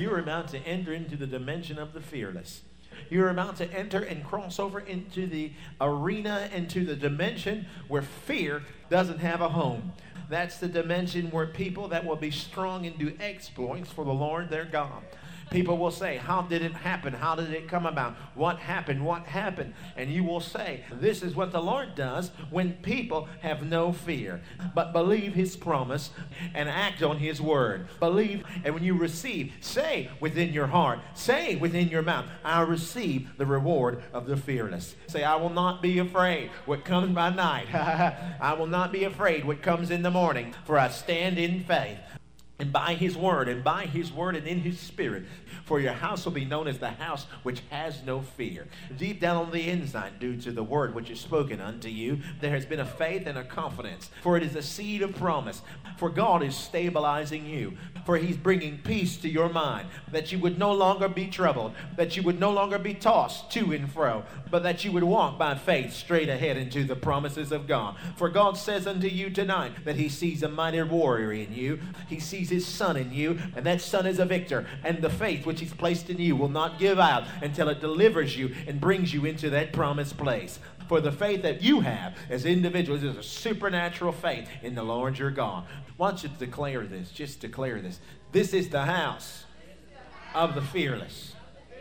you're about to enter into the dimension of the fearless. You're about to enter and cross over into the arena, into the dimension where fear doesn't have a home. That's the dimension where people that will be strong and do exploits for the Lord their God. People will say, how did it happen? How did it come about? What happened? What happened? And you will say, this is what the Lord does when people have no fear, but believe his promise and act on his word. Believe, and when you receive, say within your heart, say within your mouth, I receive the reward of the fearless. Say, I will not be afraid what comes by night. I will not be afraid what comes in the morning, for I stand in faith. And by his word, and by his word, and in his spirit, for your house will be known as the house which has no fear. Deep down on the inside, due to the word which is spoken unto you, there has been a faith and a confidence, for it is a seed of promise. For God is stabilizing you, for he's bringing peace to your mind, that you would no longer be troubled, that you would no longer be tossed to and fro, but that you would walk by faith straight ahead into the promises of God. For God says unto you tonight that he sees a mighty warrior in you. He sees his son in you, and that son is a victor, and the faith which he's placed in you will not give out until it delivers you and brings you into that promised place. For the faith that you have as individuals is a supernatural faith in the Lord your God. Why don't you declare this? Just declare this. This is the house of the fearless.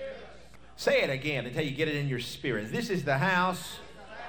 Say it again until you get it in your spirit. This is the house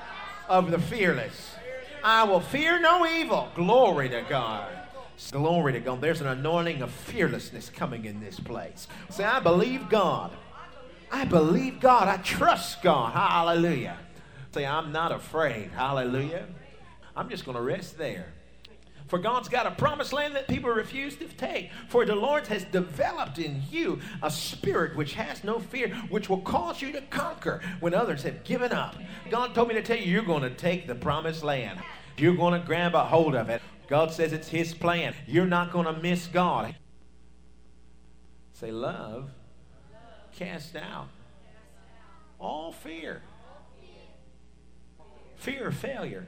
of the fearless. I will fear no evil. Glory to God. Glory to God. There's an anointing of fearlessness coming in this place. Say, I believe God. I believe God. I trust God. Hallelujah. Say, I'm not afraid. Hallelujah. I'm just going to rest there. For God's got a promised land that people refuse to take. For the Lord has developed in you a spirit which has no fear, which will cause you to conquer when others have given up. God told me to tell you, you're going to take the promised land. You're going to grab a hold of it. God says it's his plan. You're not going to miss God. Say, love cast out all fear. Fear of failure.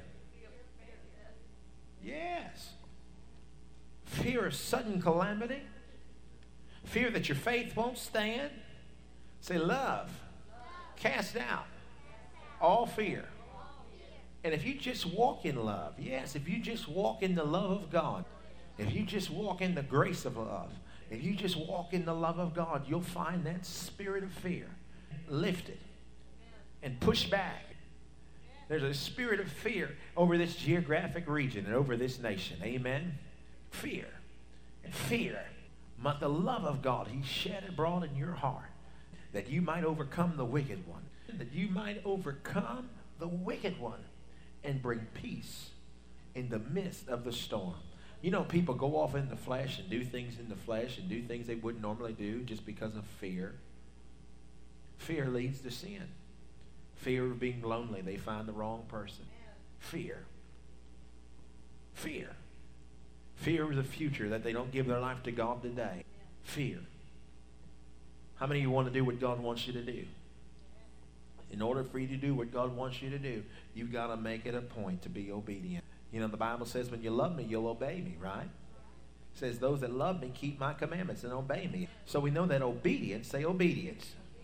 Yes. Fear of sudden calamity. Fear that your faith won't stand. Say, love cast out all fear. And if you just walk in love, yes, if you just walk in the love of God, if you just walk in the grace of love, if you just walk in the love of God, you'll find that spirit of fear lifted and pushed back. There's a spirit of fear over this geographic region and over this nation. Amen? Fear. And fear. But the love of God, he shed abroad in your heart that you might overcome the wicked one. That you might overcome the wicked one and bring peace in the midst of the storm. You know, people go off in the flesh and do things in the flesh and do things they wouldn't normally do just because of fear. Fear leads to sin. Fear of being lonely. They find the wrong person. Fear. Fear. Fear of the future, that they don't give their life to God today. Fear. How many of you want to do what God wants you to do? In order for you to do what God wants you to do, you've got to make it a point to be obedient. You know, the Bible says, when you love me, you'll obey me, right? It says, those that love me keep my commandments and obey me. So we know that obedience, say obedience,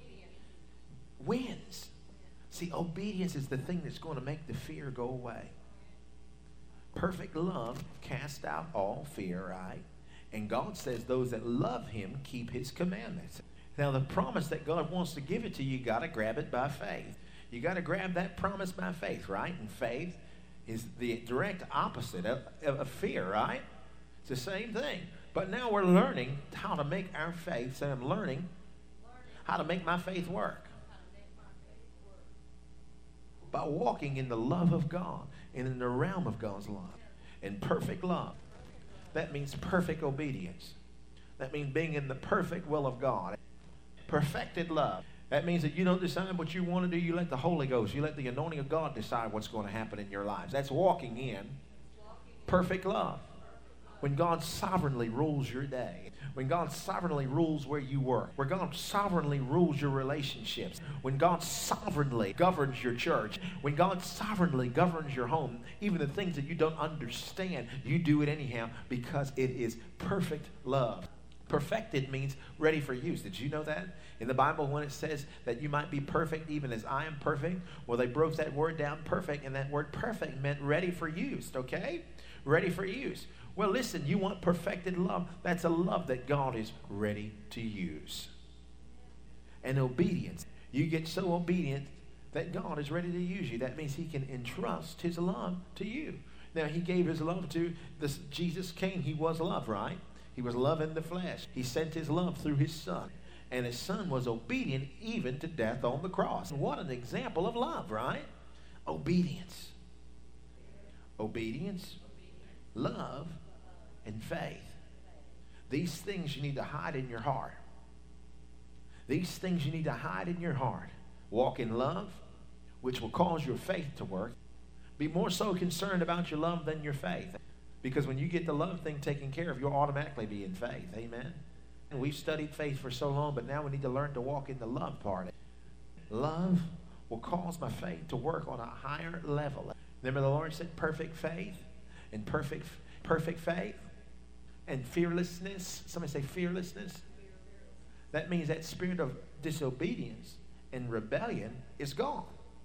wins. See, obedience is the thing that's going to make the fear go away. Perfect love casts out all fear, right? And God says those that love him keep his commandments. Now, the promise that God wants to give it to you, you got to grab it by faith. You got to grab that promise by faith, right? And faith is the direct opposite of fear, right? It's the same thing. But now we're learning how to make our faith, say I'm learning how to make my faith work. By walking in the love of God and in the realm of God's love. In perfect love. That means perfect obedience. That means being in the perfect will of God. Perfected love. That means that you don't decide what you want to do. You let the Holy Ghost, you let the anointing of God decide what's going to happen in your lives. That's walking in perfect love. When God sovereignly rules your day. When God sovereignly rules where you work. Where God sovereignly rules your relationships. When God sovereignly governs your church. When God sovereignly governs your home. Even the things that you don't understand, you do it anyhow because it is perfect love. Perfected means ready for use. Did you know that? In the Bible, when it says that you might be perfect even as I am perfect, well, they broke that word down, perfect, and that word perfect meant ready for use, okay? Ready for use. Well, listen, you want perfected love. That's a love that God is ready to use. And obedience. You get so obedient that God is ready to use you. That means he can entrust his love to you. Now, he gave his love to this. Jesus came. He was love, right? He was love in the flesh. He sent his love through his son. And his son was obedient even to death on the cross. What an example of love, right? Obedience. Obedience, love, and faith. These things you need to hide in your heart. These things you need to hide in your heart. Walk in love, which will cause your faith to work. Be more so concerned about your love than your faith. Because when you get the love thing taken care of, you'll automatically be in faith. Amen? And we've studied faith for so long, but now we need to learn to walk in the love part. Love will cause my faith to work on a higher level. Remember the Lord said perfect faith and perfect faith and fearlessness. Somebody say fearlessness. That means that spirit of disobedience and rebellion is gone.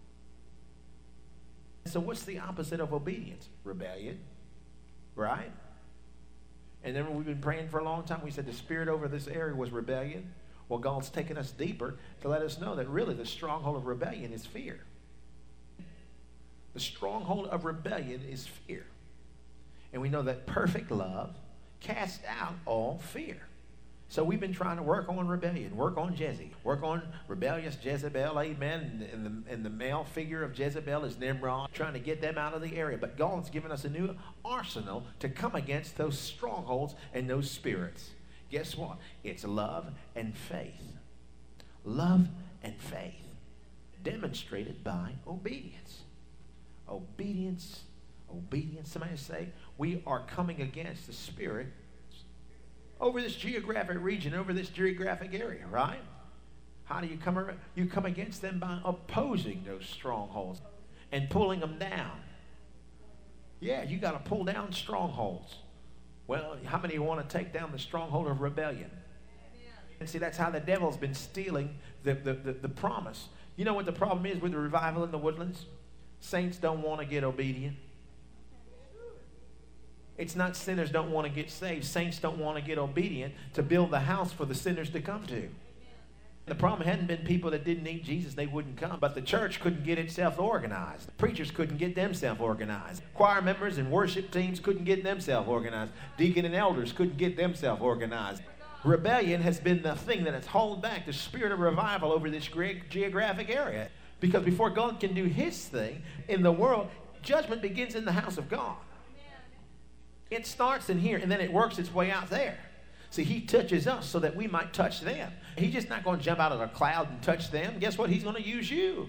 So what's the opposite of obedience? Rebellion. Right? And then we've been praying for a long time. We said the spirit over this area was rebellion. Well, God's taken us deeper to let us know that really the stronghold of rebellion is fear. The stronghold of rebellion is fear. And we know that perfect love casts out all fear. So we've been trying to work on rebellion, work on Jezebel, work on rebellious Jezebel, amen. And the male figure of Jezebel is Nimrod, trying to get them out of the area. But God's given us a new arsenal to come against those strongholds and those spirits. Guess what? It's love and faith. Love and faith demonstrated by obedience. Obedience, obedience. Somebody say, we are coming against the spirit over this geographic region, over this geographic area, right? How do you come around? You come against them by opposing those strongholds and pulling them down. Yeah, you got to pull down strongholds. Well, how many want to take down the stronghold of rebellion? And see, that's how the devil's been stealing the promise. You know what the problem is with the revival in the Woodlands? Saints don't want to get obedient. It's not sinners don't want to get saved. Saints don't want to get obedient to build the house for the sinners to come to. The problem hadn't been people that didn't need Jesus, they wouldn't come. But the church couldn't get itself organized. The preachers couldn't get themselves organized. Choir members and worship teams couldn't get themselves organized. Deacon and elders couldn't get themselves organized. Rebellion has been the thing that has held back the spirit of revival over this geographic area. Because before God can do his thing in the world, judgment begins in the house of God. It starts in here, and then it works its way out there. See, he touches us so that we might touch them. He's just not going to jump out of a cloud and touch them. Guess what? He's going to use you.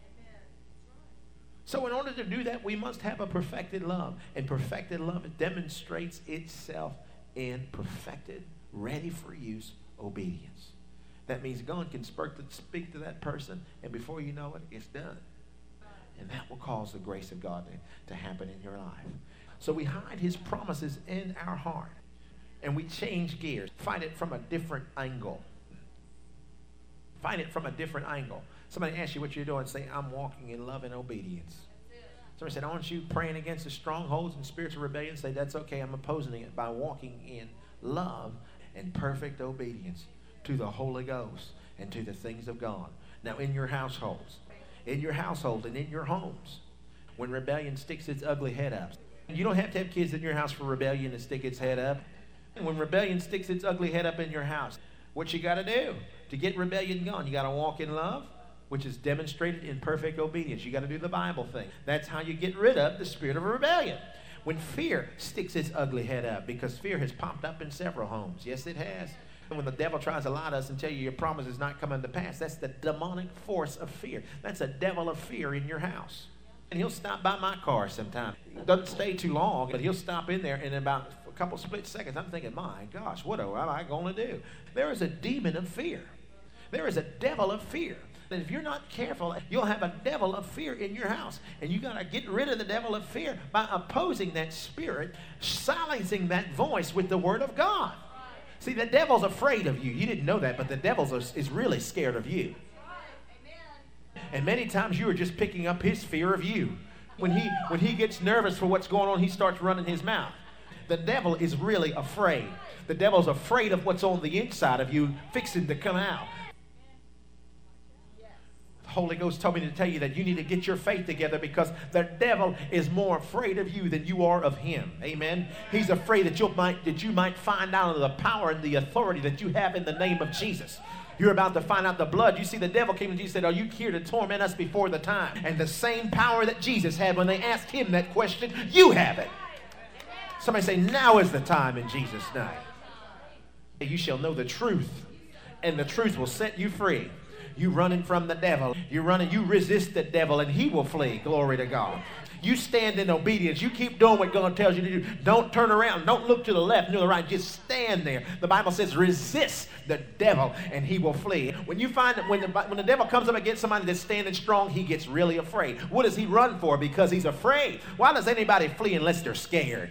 So in order to do that, we must have a perfected love. And perfected love demonstrates itself in perfected, ready for use obedience. That means God can speak to that person, and before you know it, it's done. And that will cause the grace of God to happen in your life. So we hide his promises in our heart. And we change gears. Find it from a different angle. Find it from a different angle. Somebody asks you what you're doing. Say, I'm walking in love and obedience. Somebody said, aren't you praying against the strongholds and spirits of rebellion? Say, that's okay. I'm opposing it by walking in love and perfect obedience to the Holy Ghost and to the things of God. Now, in your households, and in your homes, when rebellion sticks its ugly head up, you don't have to have kids in your house for rebellion to stick its head up. And when rebellion sticks its ugly head up in your house, what you got to do to get rebellion gone? You got to walk in love, which is demonstrated in perfect obedience. You got to do the Bible thing. That's how you get rid of the spirit of rebellion. When fear sticks its ugly head up, because fear has popped up in several homes. Yes, it has. And when the devil tries to lie to us and tell you your promise is not coming to pass, that's the demonic force of fear. That's a devil of fear in your house. And he'll stop by my car sometime. Doesn't stay too long, but he'll stop in there, and in about a couple split seconds, I'm thinking, my gosh, what am I going to do? There is a demon of fear. There is a devil of fear. And if you're not careful, you'll have a devil of fear in your house. And you got to get rid of the devil of fear by opposing that spirit, silencing that voice with the word of God. See, the devil's afraid of you. You didn't know that, but the devil is really scared of you. And many times you are just picking up his fear of you. When he gets nervous for what's going on, he starts running his mouth. The devil is really afraid. The devil's afraid of what's on the inside of you fixing to come out. The Holy Ghost told me to tell you that you need to get your faith together, because the devil is more afraid of you than you are of him. Amen. He's afraid that you might find out the power and the authority that you have in the name of Jesus. You're about to find out the blood. You see, the devil came to Jesus and said, are you here to torment us before the time? And the same power that Jesus had when they asked him that question, you have it. Somebody say, now is the time in Jesus' name. You shall know the truth, and the truth will set you free. You running from the devil. You resist the devil, and he will flee. Glory to God. You stand in obedience. You keep doing what God tells you to do. Don't turn around. Don't look to the left, to the right. Just stand there. The Bible says resist the devil and he will flee. When you find that when the devil comes up against somebody that's standing strong, he gets really afraid. What does he run for? Because he's afraid. Why does anybody flee unless they're scared?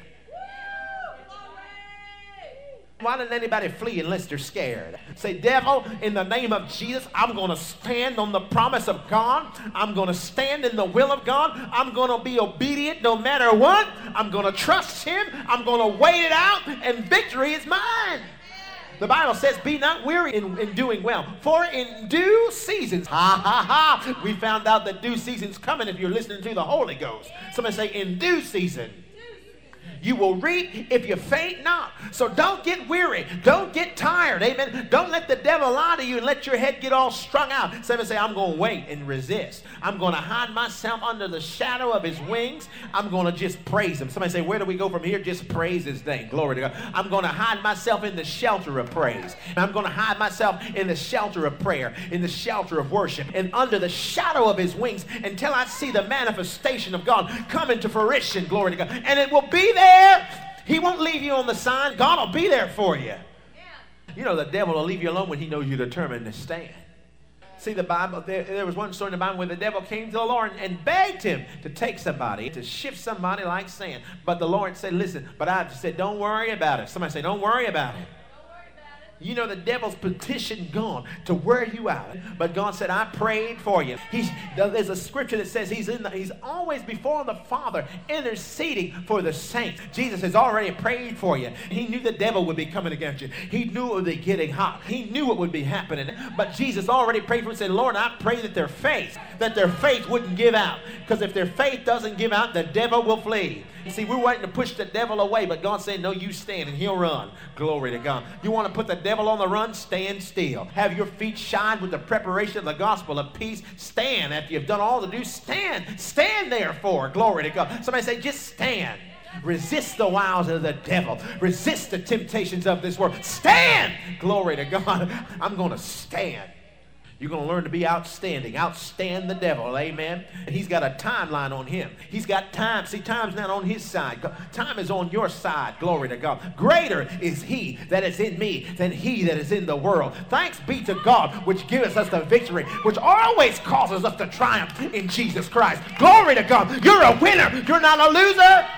Why doesn't anybody flee unless they're scared? Say, devil, in the name of Jesus, I'm going to stand on the promise of God. I'm going to stand in the will of God. I'm going to be obedient no matter what. I'm going to trust him. I'm going to wait it out, and victory is mine. The Bible says, be not weary in doing well, for in due seasons, we found out that due season's coming if you're listening to the Holy Ghost. Somebody say, in due season, you will reap if you faint not. So don't get weary. Don't get tired. Amen. Don't let the devil lie to you and let your head get all strung out. Somebody say, I'm going to wait and resist. I'm going to hide myself under the shadow of his wings. I'm going to just praise him. Somebody say, where do we go from here? Just praise his name. Glory to God. I'm going to hide myself in the shelter of praise. I'm going to hide myself in the shelter of prayer, in the shelter of worship, and under the shadow of his wings until I see the manifestation of God come into fruition. Glory to God. And it will be there. He won't leave you on the side. God will be there for you. You know, the devil will leave you alone when he knows you're determined to stand. See, the Bible, there was one story in the Bible where the devil came to the Lord and begged him to take somebody, to shift somebody like sand. But the Lord said, listen, but I said, don't worry about it. Somebody say, don't worry about it. You know, the devil's petition gone to wear you out. But God said, I prayed for you. There's a scripture that says he's always before the Father interceding for the saints. Jesus has already prayed for you. He knew the devil would be coming against you. He knew it would be getting hot. He knew what would be happening. But Jesus already prayed for him and said, Lord, I pray that their faith wouldn't give out. Because if their faith doesn't give out, the devil will flee. You see, we're waiting to push the devil away, but God said, no, you stand and he'll run. Glory to God. You want to put the devil on the run? Stand still. Have your feet shod with the preparation of the gospel of peace. Stand. After you've done all to do, stand. Stand therefore. Glory to God. Somebody say, just stand. Resist the wiles of the devil. Resist the temptations of this world. Stand. Glory to God. I'm going to stand. You're going to learn to be outstanding. Outstand the devil. Amen. And he's got a timeline on him. He's got time. See, time's not on his side. Time is on your side. Glory to God. Greater is he that is in me than he that is in the world. Thanks be to God, which gives us the victory, which always causes us to triumph in Jesus Christ. Glory to God. You're a winner. You're not a loser.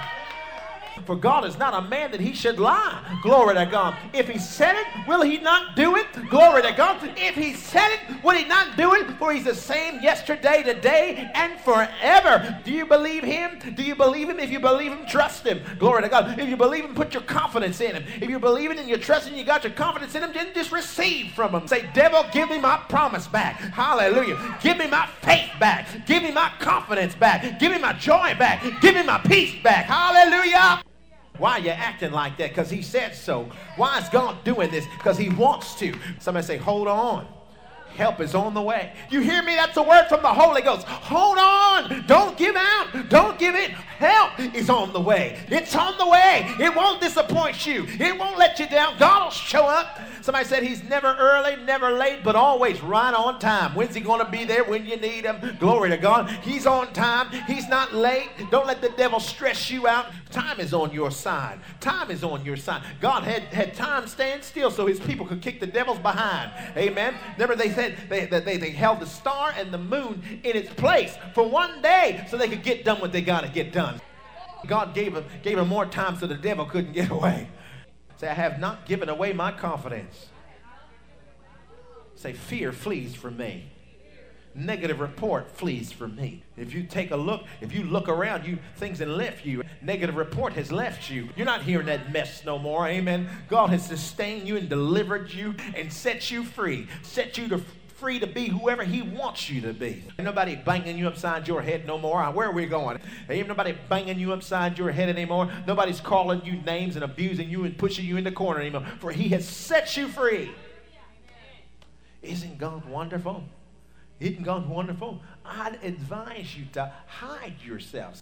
For God is not a man that he should lie. Glory to God. If he said it, will he not do it? Glory to God. If he said it, will he not do it? For he's the same yesterday, today, and forever. Do you believe him? Do you believe him? If you believe him, trust him. Glory to God. If you believe him, put your confidence in him. If you believe it and you're trusting, you got your confidence in him, then just receive from him. Say, devil, give me my promise back. Hallelujah. Give me my faith back. Give me my confidence back. Give me my joy back. Give me my peace back. Hallelujah. Why are you acting like that? Because he said so. Why is God doing this? Because he wants to. Somebody say, hold on. Help is on the way. You hear me? That's a word from the Holy Ghost. Hold on. Don't give out. Don't give in. Help is on the way. It's on the way. It won't disappoint you. It won't let you down. God will show up. Somebody said he's never early, never late, but always right on time. When's he going to be there? When you need him. Glory to God. He's on time. He's not late. Don't let the devil stress you out. Time is on your side. Time is on your side. God had time stand still so his people could kick the devil's behind. Amen. Remember they said they held the star and the moon in its place for one day so they could get done what they got to get done. God gave him more time so the devil couldn't get away. Say, I have not given away my confidence. Say, fear flees from me. Negative report flees from me. If you take a look, if you look around, things have left you. Negative report has left you. You're not hearing that mess no more. Amen. God has sustained you and delivered you and set you free. Set you free to be whoever he wants you to be. Ain't nobody banging you upside your head no more. Where are we going? Ain't nobody banging you upside your head anymore. Nobody's calling you names and abusing you and pushing you in the corner anymore. For he has set you free. Isn't God wonderful? Isn't God wonderful? I'd advise you to hide yourself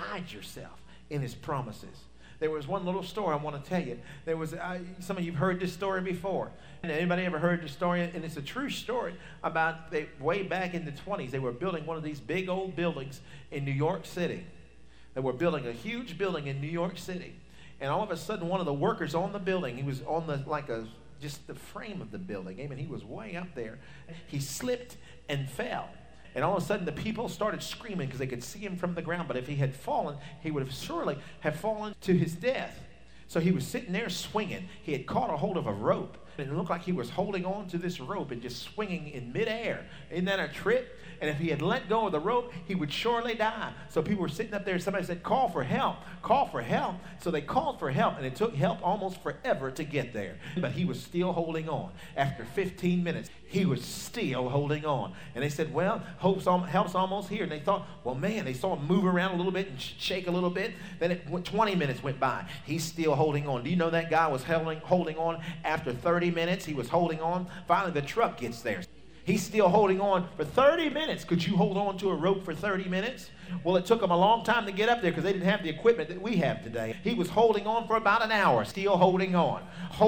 in his promises. There was one little story I want to tell you. There was some of you've heard this story before. Anybody ever heard this story? And it's a true story about way back in the 20s. They were building one of these big old buildings in New York City. They were building a huge building in New York City. And all of a sudden, one of the workers on the building, he was on just the frame of the building. Amen. He was way up there. He slipped and fell. And all of a sudden, the people started screaming because they could see him from the ground. But if he had fallen, he would have surely have fallen to his death. So he was sitting there swinging. He had caught a hold of a rope. And it looked like he was holding on to this rope and just swinging in midair. Isn't that a trip? And if he had let go of the rope, he would surely die. So people were sitting up there. Somebody said, call for help. Call for help. So they called for help, and it took help almost forever to get there. But he was still holding on. After 15 minutes, he was still holding on. And they said, well, help's almost here. And they thought, well, man, they saw him move around a little bit and shake a little bit. Then 20 minutes went by. He's still holding on. Do you know that guy was holding on after 30 minutes? He was holding on. Finally, the truck gets there. He's still holding on for 30 minutes. Could you hold on to a rope for 30 minutes? Well, it took him a long time to get up there because they didn't have the equipment that we have today. He was holding on for about an hour, still holding on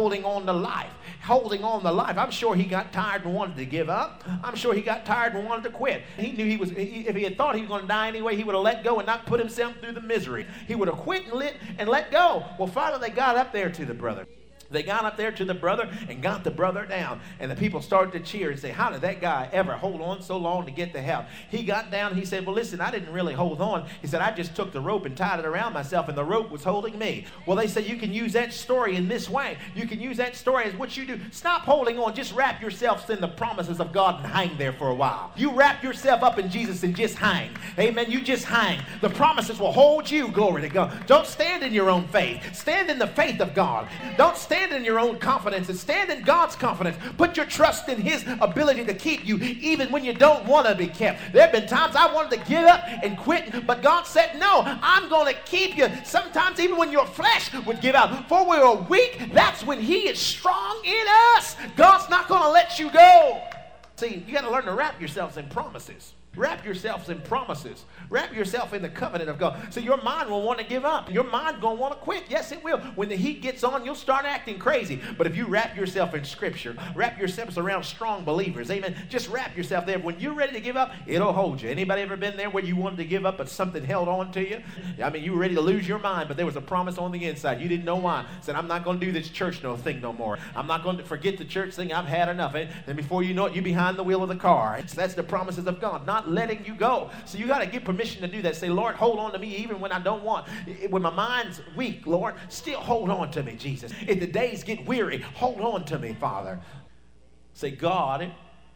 to life, holding on to life. I'm sure he got tired and wanted to give up. I'm sure he got tired and wanted to quit. He knew if he had thought he was going to die anyway, he would have let go and not put himself through the misery. He would have quit and let go. Well, finally, they got up there to the brother. They got up there to the brother and got the brother down. And the people started to cheer and say, how did that guy ever hold on so long to get the help? He got down and he said, well, listen, I didn't really hold on. He said, I just took the rope and tied it around myself, and the rope was holding me. Well, they said, you can use that story in this way. You can use that story as what you do. Stop holding on. Just wrap yourself in the promises of God and hang there for a while. You wrap yourself up in Jesus and just hang. Amen. You just hang. The promises will hold you. Glory to God. Don't stand in your own faith. Stand in the faith of God. Don't stand in your own confidence, and stand in God's confidence. Put your trust in his ability to keep you even when you don't want to be kept. There have been times I wanted to give up and quit, but God said, no, I'm going to keep you. Sometimes even when your flesh would give out. For we are weak, that's when he is strong in us. God's not going to let you go. See, you got to learn to wrap yourselves in promises. Wrap yourselves in promises. Wrap yourself in the covenant of God. So your mind will want to give up. Your mind going to want to quit. Yes, it will. When the heat gets on, you'll start acting crazy. But if you wrap yourself in Scripture, wrap yourselves around strong believers, amen, just wrap yourself there. When you're ready to give up, it'll hold you. Anybody ever been there where you wanted to give up but something held on to you? I mean, you were ready to lose your mind, but there was a promise on the inside. You didn't know why. Said, I'm not going to do this church thing no more. I'm not going to forget the church thing. I've had enough. And before you know it, you're behind the wheel of the car. So that's the promises of God, not letting you go. So you got to get permission to do that. Say, Lord, hold on to me even when I don't want. When my mind's weak, Lord, still hold on to me, Jesus. If the days get weary, hold on to me, Father. Say, God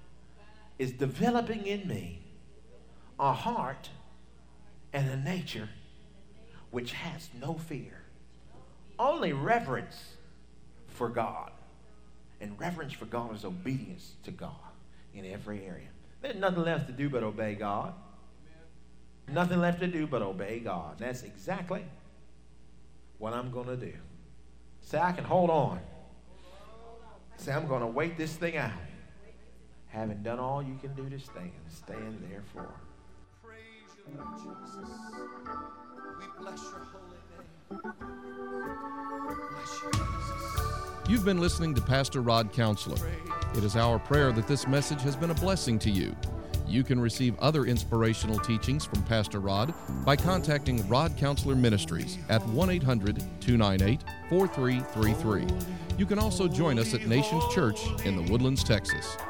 is developing in me a heart and a nature which has no fear. Only reverence for God. And reverence for God is obedience to God in every area. There's nothing left to do but obey God. Nothing left to do but obey God. That's exactly what I'm going to do. Say, I can hold on. Say, I'm going to wait this thing out. Having done all you can do to stand therefore. Praise you, Lord Jesus. We bless your holy name. Bless you, Jesus. You've been listening to Pastor Rod Counselor. It is our prayer that this message has been a blessing to you. You can receive other inspirational teachings from Pastor Rod by contacting Rod Counselor Ministries at 1-800-298-4333. You can also join us at Nations Church in the Woodlands, Texas.